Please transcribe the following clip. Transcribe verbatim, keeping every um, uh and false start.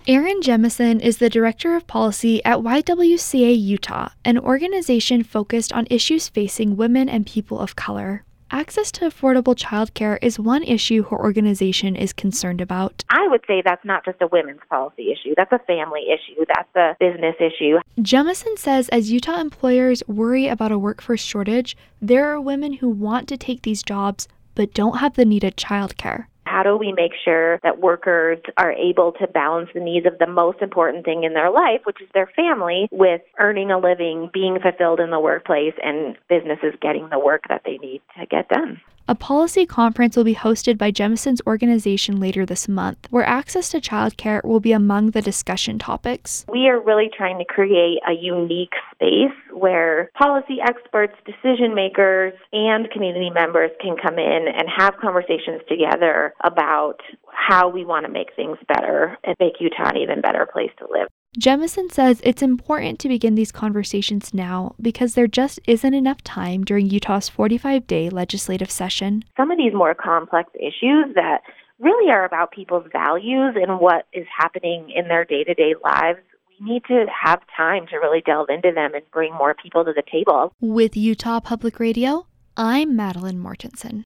Erin Jemison is the Director of Policy at Y W C A Utah, an organization focused on issues facing women and people of color. Access to affordable childcare is one issue her organization is concerned about. I would say that's not just a women's policy issue. That's a family issue. That's a business issue. Jemison says as Utah employers worry about a workforce shortage, there are women who want to take these jobs but don't have the needed childcare. How do we make sure that workers are able to balance the needs of the most important thing in their life, which is their family, with earning a living, being fulfilled in the workplace, and businesses getting the work that they need to get done? A policy conference will be hosted by Jemison's organization later this month, where access to childcare will be among the discussion topics. We are really trying to create a unique space where policy experts, decision makers, and community members can come in and have conversations together about how we want to make things better and make Utah an even better place to live. Jemison says it's important to begin these conversations now because there just isn't enough time during Utah's forty-five day legislative session. Some of these more complex issues that really are about people's values and what is happening in their day-to-day lives, we need to have time to really delve into them and bring more people to the table. With Utah Public Radio, I'm Madeline Mortensen.